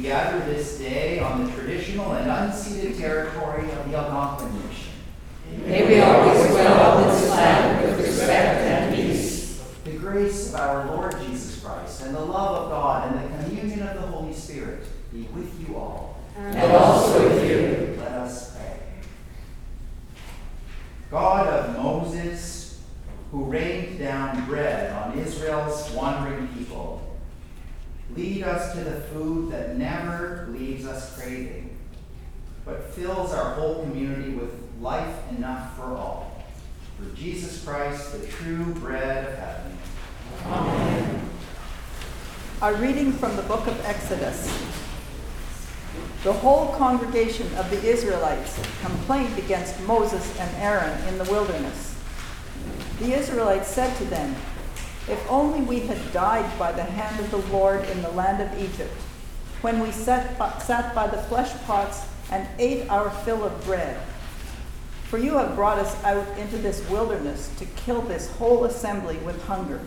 gather this day on the traditional and unceded territory of the Algonquin Nation. May we always dwell on this land with respect and peace. The grace of our Lord Jesus Christ and the love of God and the communion of the Holy Spirit be with you all. And also with you. Let us pray. God of Moses, who rained down bread on Israel's wandering people, lead us to the food that never leaves us craving, but fills our whole community with life enough for all. Through Jesus Christ, the true bread of heaven. Amen. A reading from the book of Exodus. The whole congregation of the Israelites complained against Moses and Aaron in the wilderness. The Israelites said to them, "If only we had died by the hand of the Lord in the land of Egypt, when we sat by the flesh pots and ate our fill of bread. For you have brought us out into this wilderness to kill this whole assembly with hunger."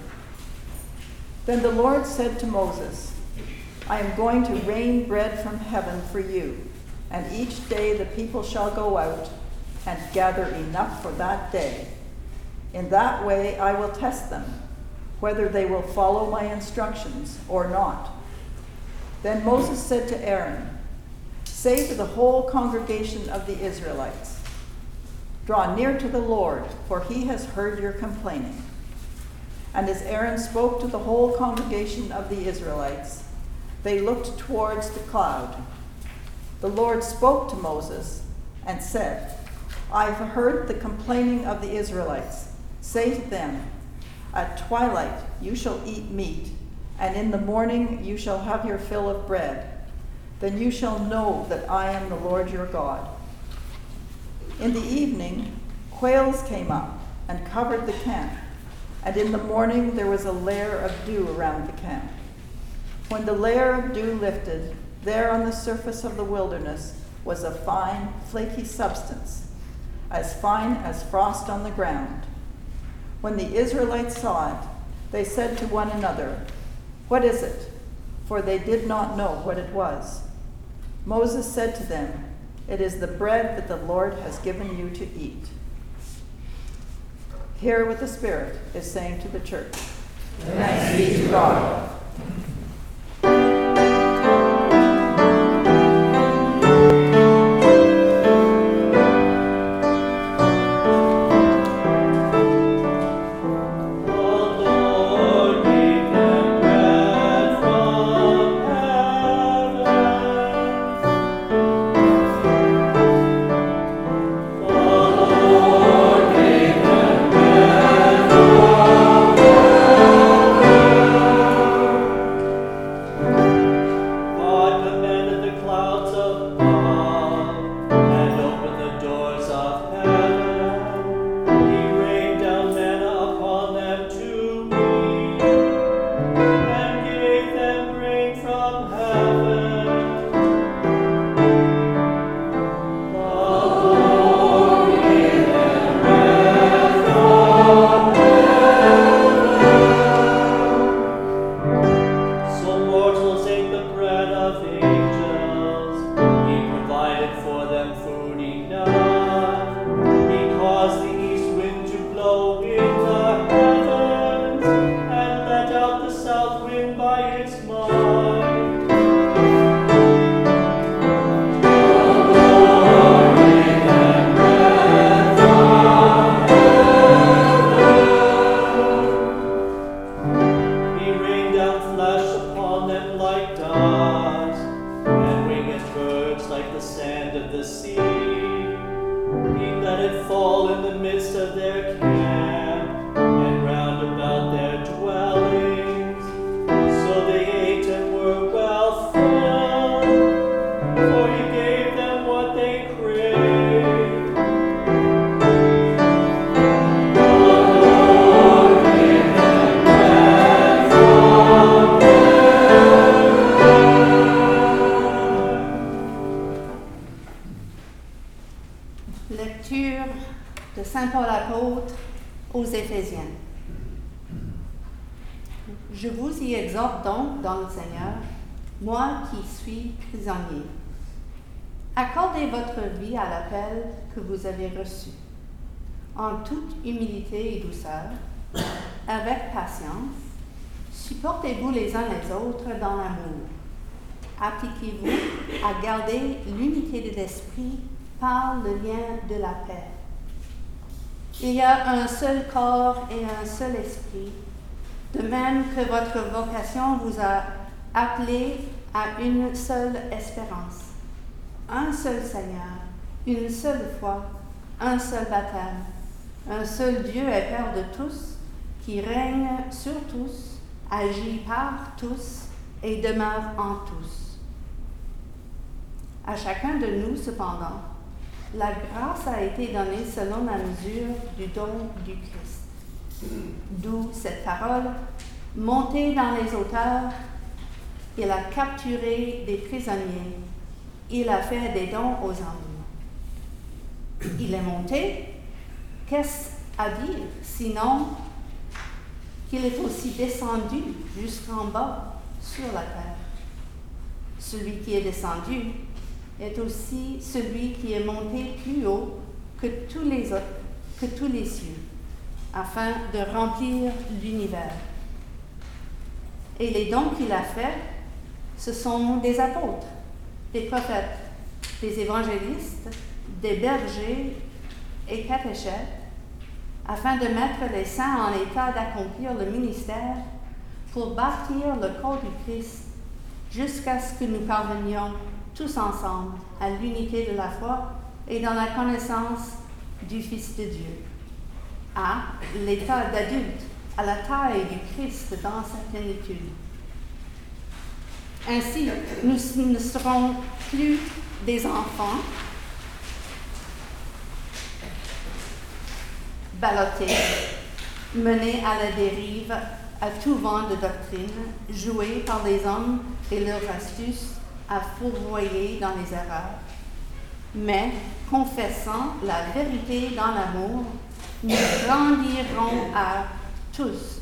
Then the Lord said to Moses, "I am going to rain bread from heaven for you, and each day the people shall go out and gather enough for that day. In that way I will test them, whether they will follow my instructions or not." Then Moses said to Aaron, "Say to the whole congregation of the Israelites, 'Draw near to the Lord, for he has heard your complaining.'" And as Aaron spoke to the whole congregation of the Israelites, they looked towards the cloud. The Lord spoke to Moses and said, "I have heard the complaining of the Israelites. Say to them, 'At twilight you shall eat meat, and in the morning you shall have your fill of bread. Then you shall know that I am the Lord your God.'" In the evening, quails came up and covered the camp, and in the morning there was a layer of dew around the camp. When the layer of dew lifted, there on the surface of the wilderness was a fine, flaky substance, as fine as frost on the ground. When the Israelites saw it, they said to one another, "What is it?" For they did not know what it was. Moses said to them, "It is the bread that the Lord has given you to eat." Hear what the Spirit is saying to the church. Thanks be to God. Lecture de Saint Paul apôtre aux Éphésiens. Je vous y exhorte donc dans le Seigneur, moi qui suis prisonnier. Accordez votre vie à l'appel que vous avez reçu, en toute humilité et douceur, avec patience. Supportez-vous les uns les autres dans l'amour. Appliquez-vous à garder l'unité de l'esprit par le lien de la paix. Il y a un seul corps et un seul esprit, de même que votre vocation vous a appelé à une seule espérance, un seul Seigneur, une seule foi, un seul baptême, un seul Dieu et Père de tous, qui règne sur tous, agit par tous et demeure en tous. À chacun de nous, cependant, la grâce a été donnée selon la mesure du don du Christ. D'où cette parole, montez dans les hauteurs, il a capturé des prisonniers, il a fait des dons aux hommes. Il est monté, qu'est-ce à dire, sinon qu'il est aussi descendu jusqu'en bas sur la terre. Celui qui est descendu est aussi celui qui est monté plus haut que tous les cieux, afin de remplir l'univers. Et les dons qu'il a faits, ce sont des apôtres, des prophètes, des évangélistes, des bergers et catéchètes, afin de mettre les saints en état d'accomplir le ministère pour bâtir le corps du Christ jusqu'à ce que nous parvenions tous ensemble à l'unité de la foi et dans la connaissance du Fils de Dieu, à l'état d'adulte, à la taille du Christ dans sa plénitude. Ainsi, nous ne serons plus des enfants ballottés, menés à la dérive à tout vent de doctrine, joués par les hommes et leurs astuces à fourvoyer dans les erreurs. Mais, confessant la vérité dans l'amour, nous grandirons à tous,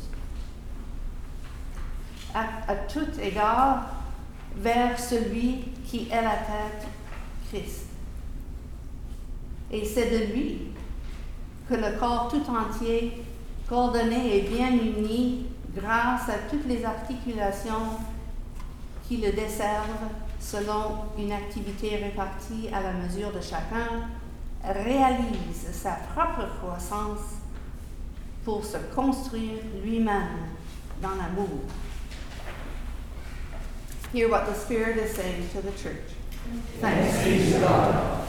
à tout égard, vers celui qui est la tête, Christ. Et c'est de lui que le corps tout entier, coordonné et bien uni, grâce à toutes les articulations qui le desservent selon une activité répartie à la mesure de chacun, réalise sa propre croissance pour se construire lui-même dans l'amour. Hear what the Spirit is saying to the church. Thanks be to God.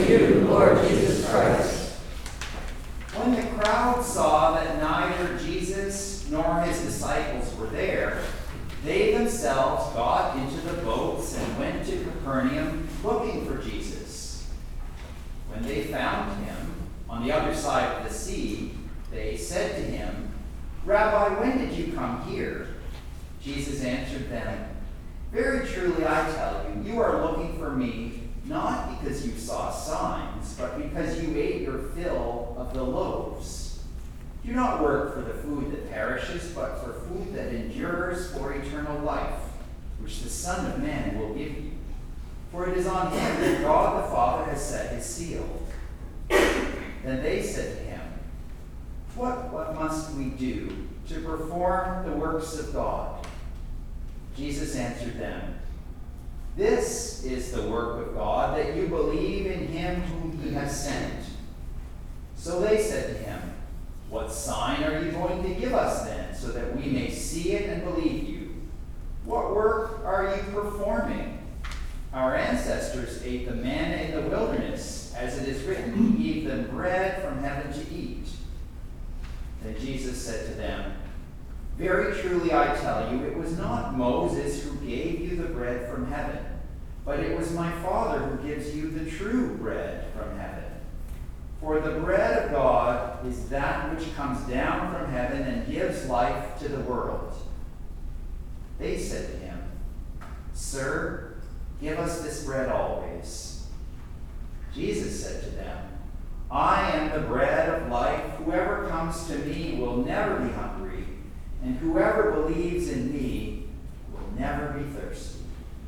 to you, Lord Jesus Christ. When the crowd saw that neither Jesus nor his disciples were there, they themselves got into the boats and went to Capernaum looking for Jesus. When they found him on the other side of the sea, they said to him, "Rabbi, when did you come here?" Jesus answered them, "Very truly I tell you, you are looking for me not because you saw signs, but because you ate your fill of the loaves. Do not work for the food that perishes, but for food that endures for eternal life, which the Son of Man will give you. For it is on him that God the Father has set his seal." Then they said to him, What must we do to perform the works of God?" Jesus answered them, "This is the work of God, that you believe in him whom he has sent." So they said to him, "What sign are you going to give us then, so that we may see it and believe you? What work are you performing? Our ancestors ate the manna in the wilderness, as it is written, he gave them bread from heaven to eat." Then Jesus said to them, "Very truly I tell you, it was not Moses who gave you the bread from heaven, but it was my Father who gives you the true bread from heaven. For the bread of God is that which comes down from heaven and gives life to the world." They said to him, "Sir, give us this bread always." Jesus said to them, "I am the bread of life. Whoever comes to me will never be hungry, and whoever believes in me will never be thirsty."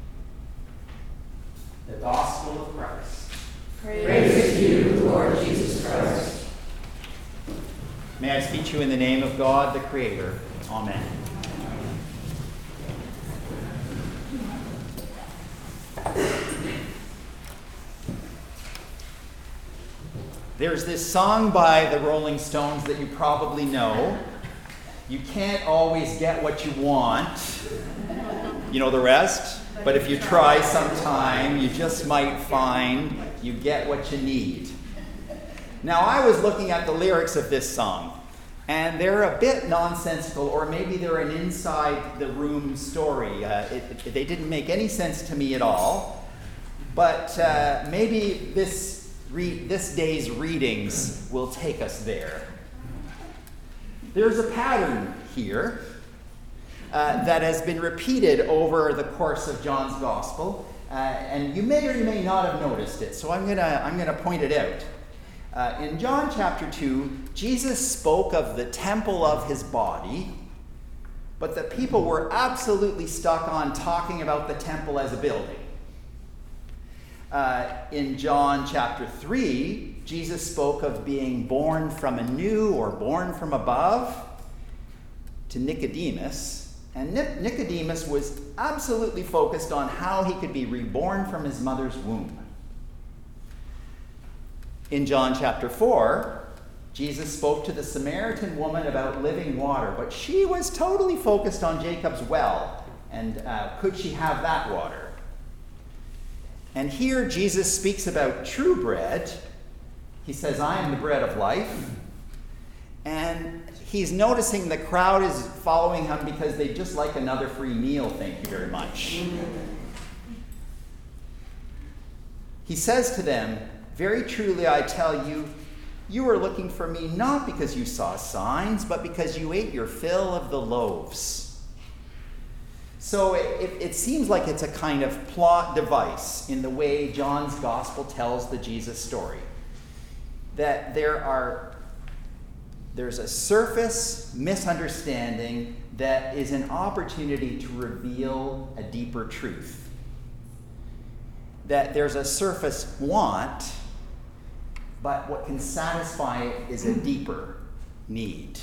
The Gospel of Christ. Praise to you, Lord Jesus Christ. May I speak to you in the name of God, the Creator. Amen. There's this song by the Rolling Stones that you probably know. You can't always get what you want. You know the rest? But if you try sometime, you just might find you get what you need. Now, I was looking at the lyrics of this song, and they're a bit nonsensical, or maybe they're an inside-the-room story. They didn't make any sense to me at all. But maybe this day's readings will take us there. There's a pattern here that has been repeated over the course of John's Gospel, and you may or you may not have noticed it, so I'm gonna point it out. In John chapter 2, Jesus spoke of the temple of his body, but the people were absolutely stuck on talking about the temple as a building. In John chapter 3, Jesus spoke of being born from anew or born from above to Nicodemus. And Nicodemus was absolutely focused on how he could be reborn from his mother's womb. In John chapter 4, Jesus spoke to the Samaritan woman about living water, but she was totally focused on Jacob's well, and could she have that water? And here Jesus speaks about true bread. He says, "I am the bread of life." And he's noticing the crowd is following him because they just like another free meal, thank you very much. He says to them, "Very truly I tell you, you are looking for me not because you saw signs, but because you ate your fill of the loaves." So it seems like it's a kind of plot device in the way John's Gospel tells the Jesus story. That there's a surface misunderstanding that is an opportunity to reveal a deeper truth. That there's a surface want, but what can satisfy it is a deeper need.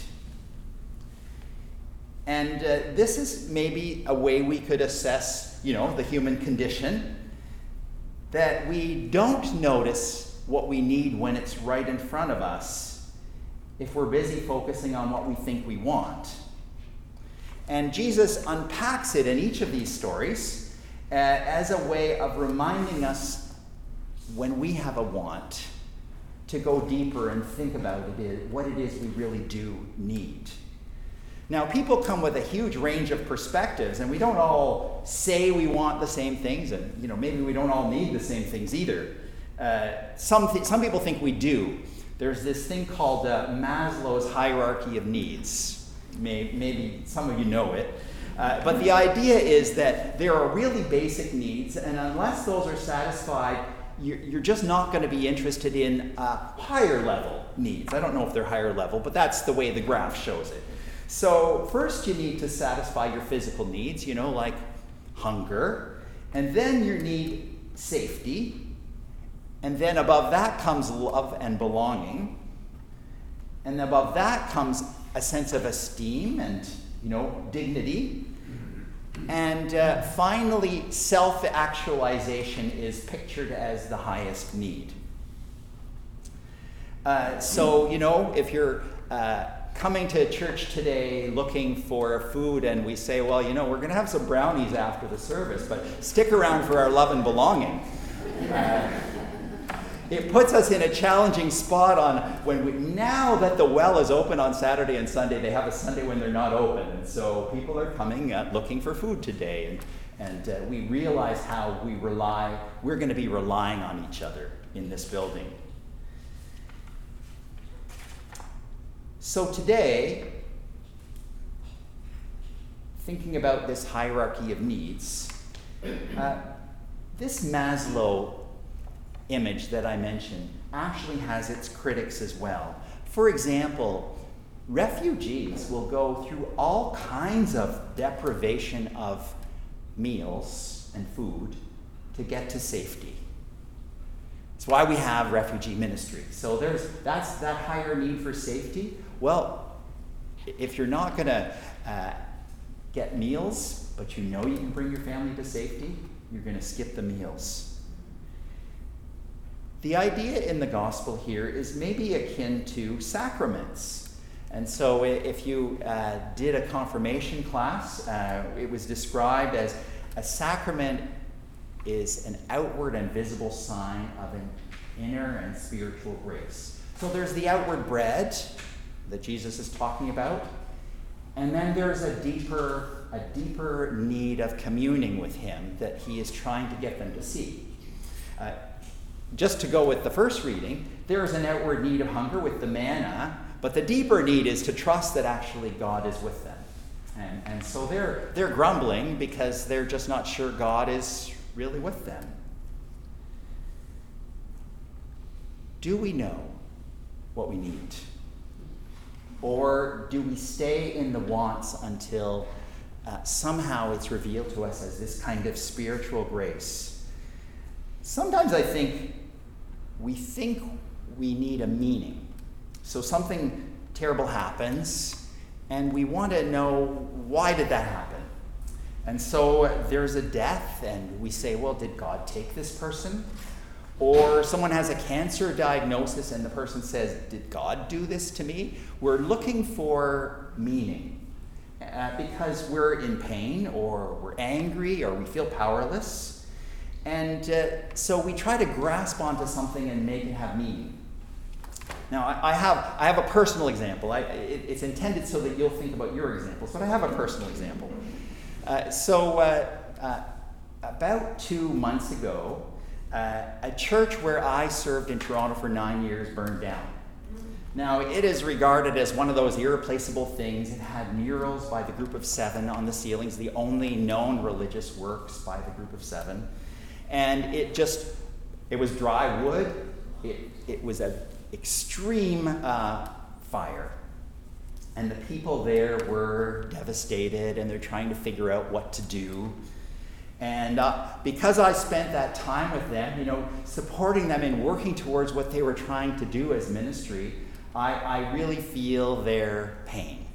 And this is maybe a way we could assess, the human condition, that we don't notice what we need when it's right in front of us if we're busy focusing on what we think we want. And Jesus unpacks it in each of these stories as a way of reminding us when we have a want, to go deeper and think about what it is we really do need. Now, people come with a huge range of perspectives, and we don't all say we want the same things, and maybe we don't all need the same things either. Some people think we do. There's this thing called Maslow's hierarchy of needs. Maybe some of you know it. But the idea is that there are really basic needs, and unless those are satisfied, you're just not going to be interested in higher level needs. I don't know if they're higher level, but that's the way the graph shows it. So first you need to satisfy your physical needs, like hunger, and then you need safety, and then above that comes love and belonging, and above that comes a sense of esteem and dignity. And finally, self-actualization is pictured as the highest need. So, if you're coming to church today looking for food and we say, well, we're going to have some brownies after the service, but stick around for our love and belonging. It puts us in a challenging spot now that the well is open on Saturday and Sunday, they have a Sunday when they're not open. And so people are coming looking for food today. And we realize how we're going to be relying on each other in this building. So today, thinking about this hierarchy of needs, this Maslow image that I mentioned actually has its critics as well. For example, refugees will go through all kinds of deprivation of meals and food to get to safety. It's why we have refugee ministry. So that's that higher need for safety. Well, if you're not going to get meals, but you can bring your family to safety, you're going to skip the meals. The idea in the gospel here is maybe akin to sacraments. And so if you did a confirmation class, it was described as a sacrament is an outward and visible sign of an inner and spiritual grace. So there's the outward bread that Jesus is talking about, and then there's a deeper need of communing with him that he is trying to get them to see. Just to go with the first reading, there is an outward need of hunger with the manna, but the deeper need is to trust that actually God is with them. And so they're grumbling because they're just not sure God is really with them. Do we know what we need? Or do we stay in the wants until somehow it's revealed to us as this kind of spiritual grace? Sometimes I think we need a meaning. So something terrible happens, and we want to know, why did that happen? And so there's a death, and we say, well, did God take this person? Or someone has a cancer diagnosis, and the person says, did God do this to me? We're looking for meaning because we're in pain, or we're angry, or we feel powerless. And so we try to grasp onto something and make it have meaning. Now, I have a personal example. It's intended so that you'll think about your examples, but I have a personal example. About 2 months ago, a church where I served in Toronto for 9 years burned down. Now, it is regarded as one of those irreplaceable things. It had murals by the Group of Seven on the ceilings, the only known religious works by the Group of Seven. And it was dry wood. It was an extreme fire. And the people there were devastated, and they're trying to figure out what to do. And because I spent that time with them, supporting them and working towards what they were trying to do as ministry, I really feel their pain.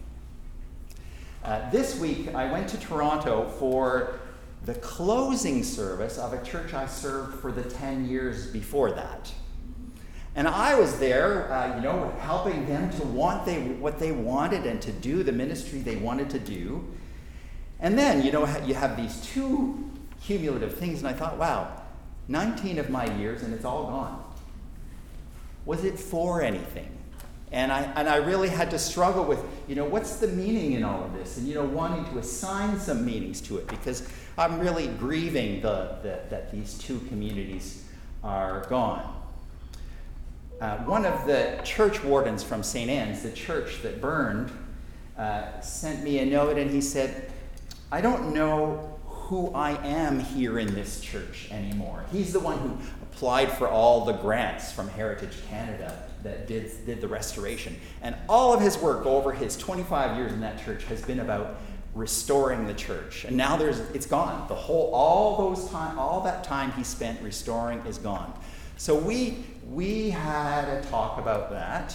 This week, I went to Toronto for the closing service of a church I served for the 10 years before that. And I was there, helping them to want what they wanted and to do the ministry they wanted to do. And then, you have these two cumulative things, and I thought, wow, 19 of my years, and it's all gone. Was it for anything? And I really had to struggle with, what's the meaning in all of this? And, wanting to assign some meanings to it, because I'm really grieving that these two communities are gone. One of the church wardens from St. Anne's, the church that burned, sent me a note, and he said, I don't know who I am here in this church anymore. He's the one who applied for all the grants from Heritage Canada that did the restoration. And all of his work over his 25 years in that church has been about restoring the church. And now it's gone. All that time he spent restoring is gone. So we had a talk about that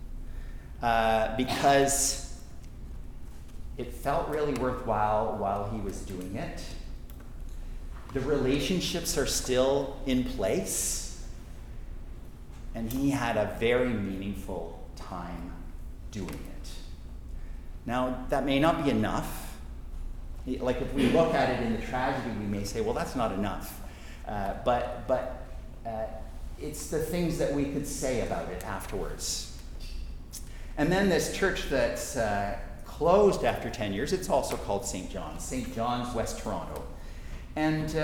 because it felt really worthwhile while he was doing it. The relationships are still in place, and he had a very meaningful time doing it. Now, that may not be enough. Like, if we look at it in the tragedy, we may say, well, that's not enough. But it's the things that we could say about it afterwards. And then this church that's closed after 10 years, it's also called St. John's, West Toronto. And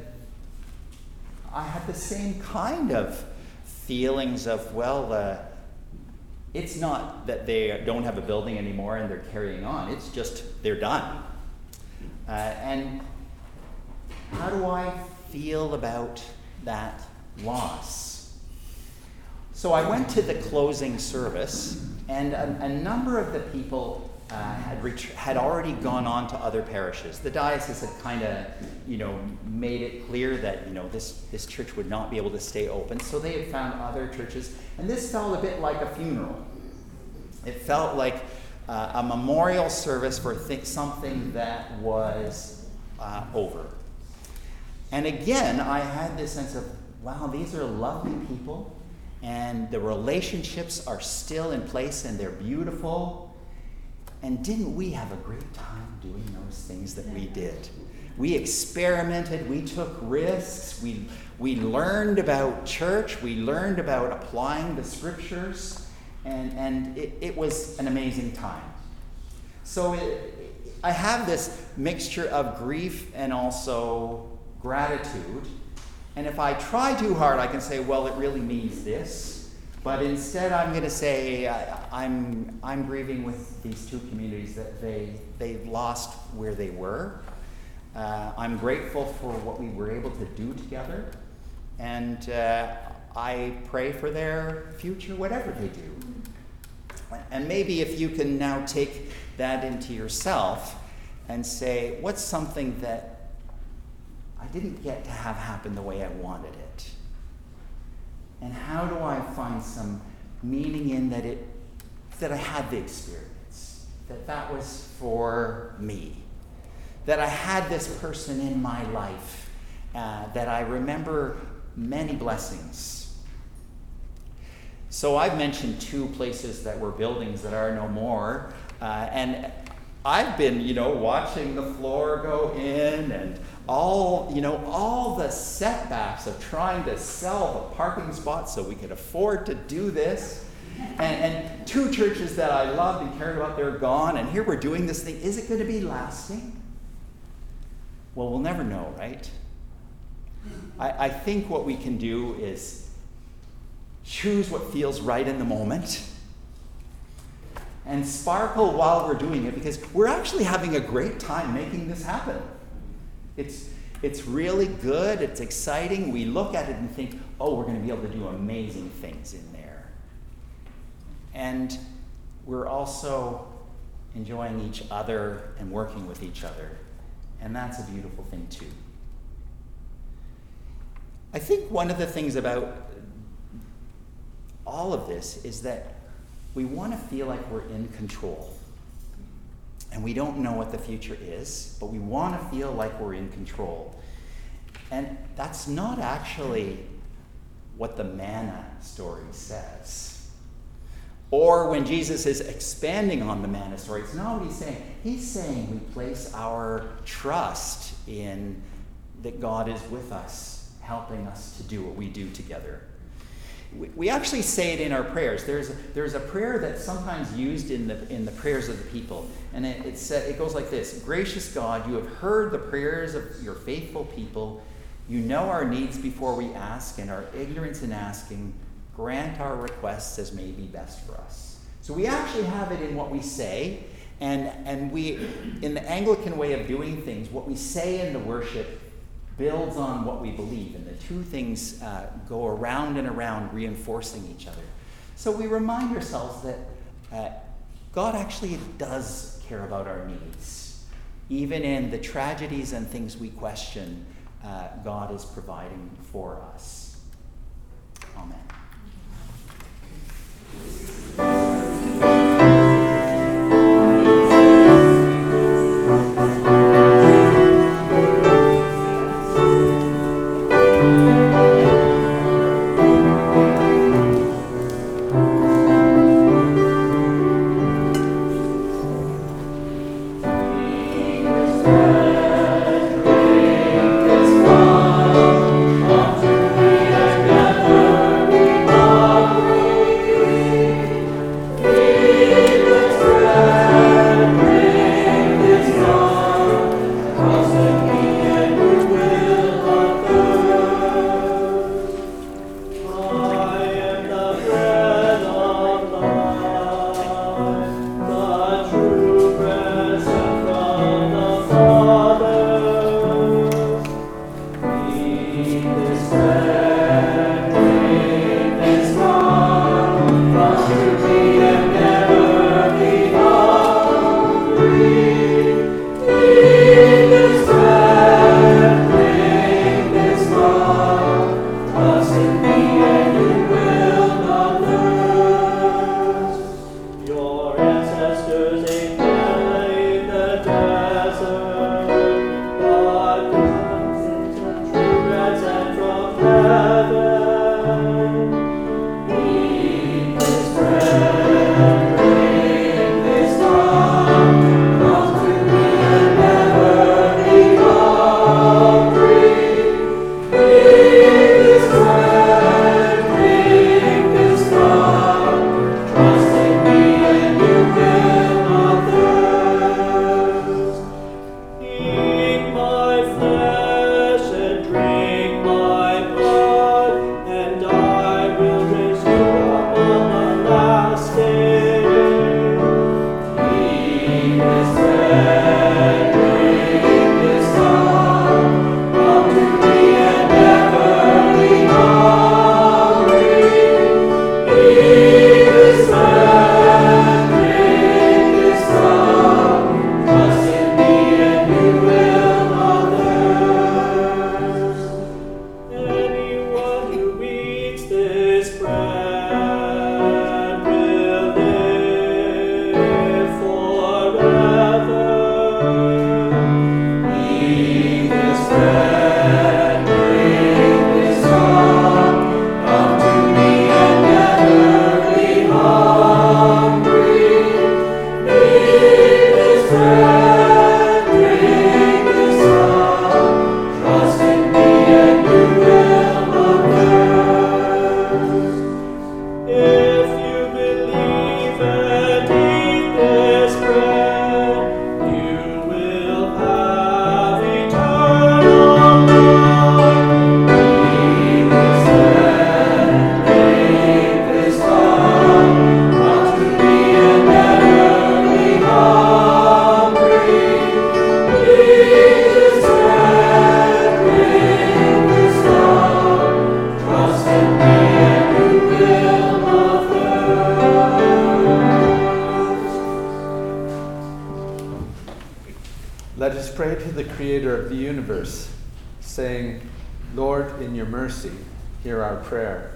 I had the same kind of feelings of, it's not that they don't have a building anymore and they're carrying on. It's just they're done. And how do I feel about that loss? So I went to the closing service, and a number of the people had already gone on to other parishes. The diocese had kind of, made it clear that, this church would not be able to stay open. So they had found other churches. And this felt a bit like a funeral. It felt like a memorial service for something that was over. And again, I had this sense of, wow, these are lovely people. And the relationships are still in place and they're beautiful. And didn't we have a great time doing those things that we did? We experimented, we took risks, we learned about church, we learned about applying the scriptures, and it was an amazing time. So I have this mixture of grief and also gratitude. And if I try too hard, I can say, well, it really means this. But instead, I'm going to say I'm grieving with these two communities that they lost where they were. I'm grateful for what we were able to do together, and I pray for their future, whatever they do. And maybe if you can now take that into yourself and say, what's something that I didn't get to have happen the way I wanted it? And how do I find some meaning in that I had the experience, that was for me, that I had this person in my life, that I remember many blessings. So I've mentioned two places that were buildings that are no more, and I've been, watching the floor go in and all the setbacks of trying to sell the parking spots so we could afford to do this. And two churches that I loved and cared about, they're gone. And here we're doing this thing. Is it going to be lasting? Well, we'll never know, right? I think what we can do is choose what feels right in the moment and sparkle while we're doing it, because we're actually having a great time making this happen. It's really good. It's exciting. We look at it and think, oh, we're going to be able to do amazing things in there. And we're also enjoying each other and working with each other. And that's a beautiful thing, too. I think one of the things about all of this is that we want to feel like we're in control. And we don't know what the future is, but we want to feel like we're in control. And that's not actually what the manna story says. Or when Jesus is expanding on the manna story, it's not what he's saying. He's saying we place our trust in that God is with us helping us to do what we do together. We actually say it in our prayers. There's a prayer that's sometimes used in the prayers of the people, and it goes like this: Gracious God, you have heard the prayers of your faithful people. You know our needs before we ask, and our ignorance in asking. Grant our requests as may be best for us. So we actually have it in what we say, and we, in the Anglican way of doing things, what we say in the worship builds on what we believe, and the two things go around and around, reinforcing each other. So we remind ourselves that God actually does care about our needs. Even in the tragedies and things we question, God is providing for us. Amen. Let us pray to the Creator of the universe, saying, Lord, in your mercy, hear our prayer.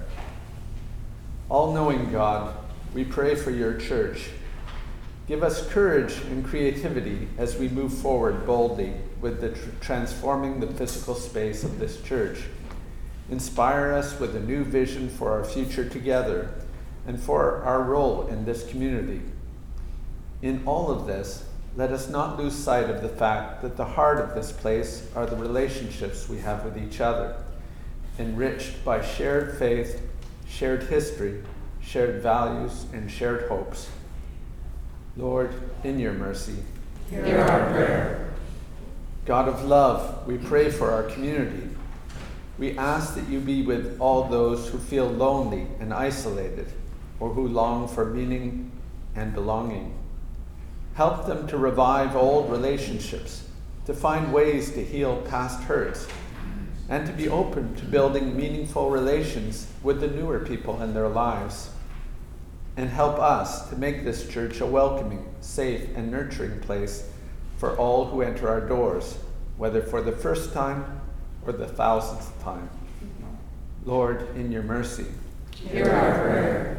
All-knowing God, we pray for your church. Give us courage and creativity as we move forward boldly with transforming the physical space of this church. Inspire us with a new vision for our future together and for our role in this community. In all of this, let us not lose sight of the fact that the heart of this place are the relationships we have with each other. enriched by shared faith, shared history, shared values, and shared hopes. Lord, in your mercy, Hear our prayer. God of love, we pray for our community. We ask that you be with all those who feel lonely and isolated, or who long for meaning and belonging. Help them to revive old relationships, to find ways to heal past hurts, and to be open to building meaningful relations with the newer people in their lives. And help us to make this church a welcoming, safe, and nurturing place for all who enter our doors, whether for the first time or the 1,000th time. Lord, in your mercy, Hear our prayer.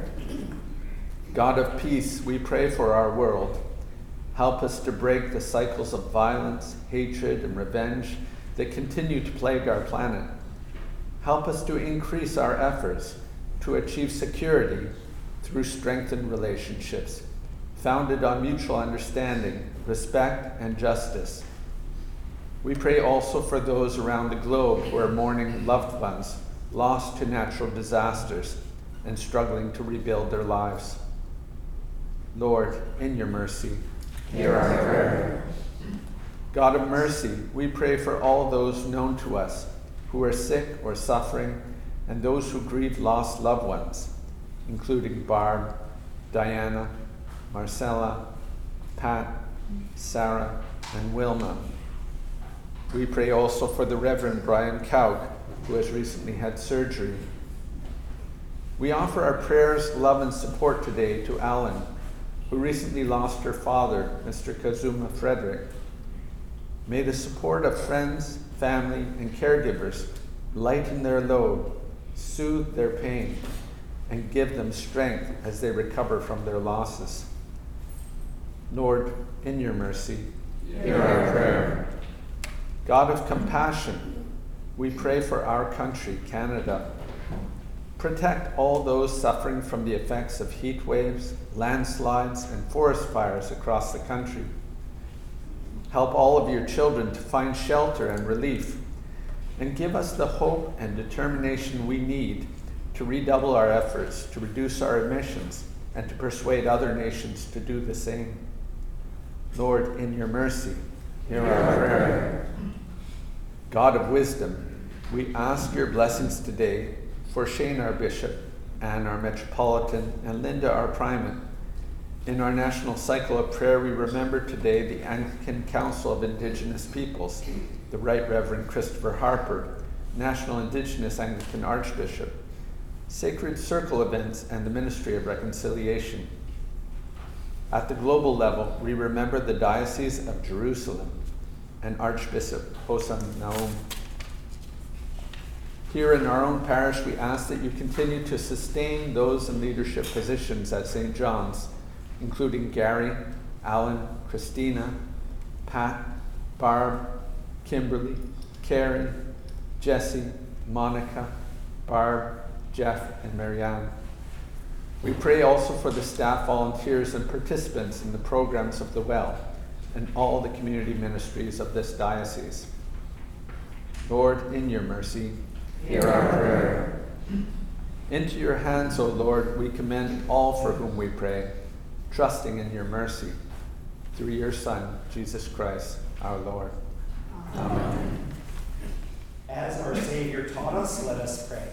God of peace, we pray for our world. Help us to break the cycles of violence, hatred, and revenge that continue to plague our planet. Help us to increase our efforts to achieve security through strengthened relationships, founded on mutual understanding, respect, and justice. We pray also for those around the globe who are mourning loved ones lost to natural disasters and struggling to rebuild their lives. Lord, in your mercy, Hear our prayer. God of mercy, we pray for all those known to us who are sick or suffering, and those who grieve lost loved ones, including Barb, Diana, Marcella, Pat, Sarah, and Wilma. We pray also for the Reverend Brian Kauk, who has recently had surgery. We offer our prayers, love, and support today to Alan, who recently lost her father, Mr. Kazuma Frederick. May the support of friends, family, and caregivers lighten their load, soothe their pain, and give them strength as they recover from their losses. Lord, in your mercy, Hear our prayer. God of compassion, we pray for our country, Canada. Protect all those suffering from the effects of heat waves, landslides, and forest fires across the country. Help all of your children to find shelter and relief, and give us the hope and determination we need to redouble our efforts to reduce our emissions and to persuade other nations to do the same. Lord, in your mercy, hear our prayer. God of wisdom, we ask your blessings today for Shane, our bishop, Anne, our metropolitan, and Linda, our primate. In our national cycle of prayer, we remember today the Anglican Council of Indigenous Peoples, the Right Reverend Christopher Harper, National Indigenous Anglican Archbishop, Sacred Circle events, and the Ministry of Reconciliation. At the global level, we remember the Diocese of Jerusalem and Archbishop Hossam Naum. Here in our own parish, we ask that you continue to sustain those in leadership positions at St. John's, including Gary, Alan, Christina, Pat, Barb, Kimberly, Carrie, Jesse, Monica, Barb, Jeff, and Marianne. We pray also for the staff, volunteers, and participants in the programs of the Well and all the community ministries of this diocese. Lord, in your mercy, Hear our prayer. into your hands, O Lord, we commend all for whom we pray, trusting in your mercy, through your Son, Jesus Christ, our Lord. Amen. As our Savior taught us, let us pray.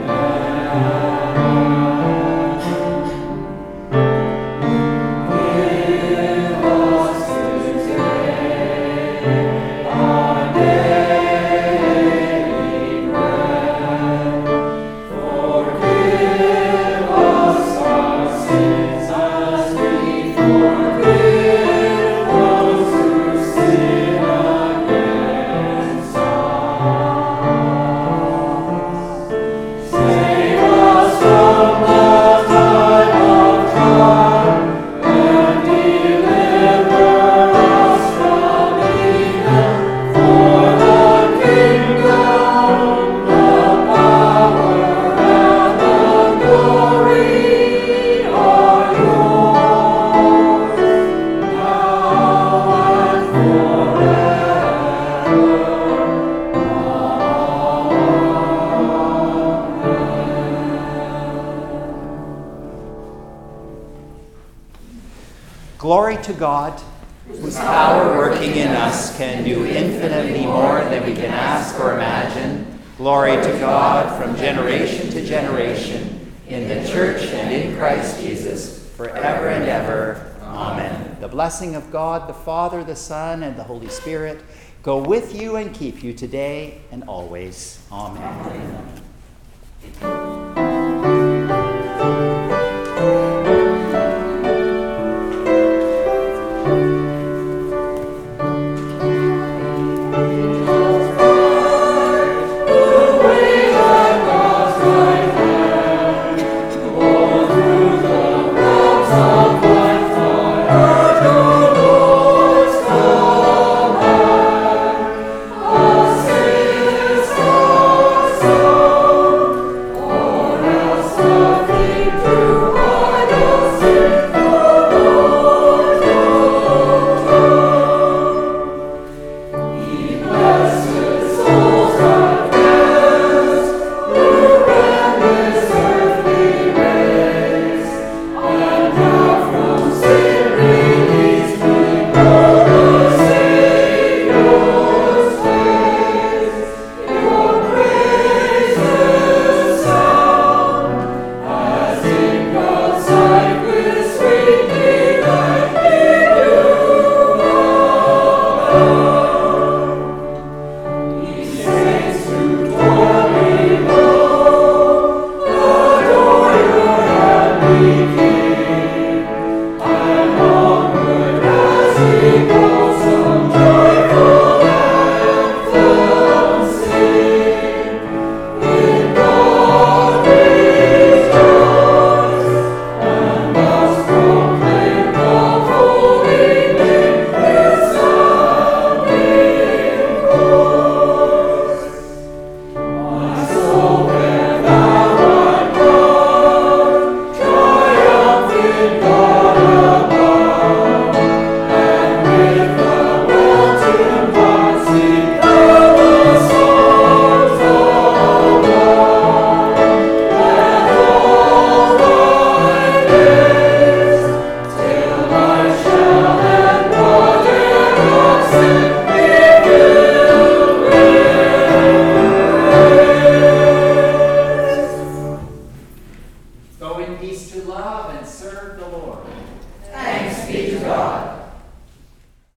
Hear Glory to God, whose power working in us can do infinitely more than we can ask or imagine. Glory to God from generation to generation, in the church and in Christ Jesus, forever and ever. Amen. The blessing of God, the Father, the Son, and the Holy Spirit go with you and keep you today and always. Amen.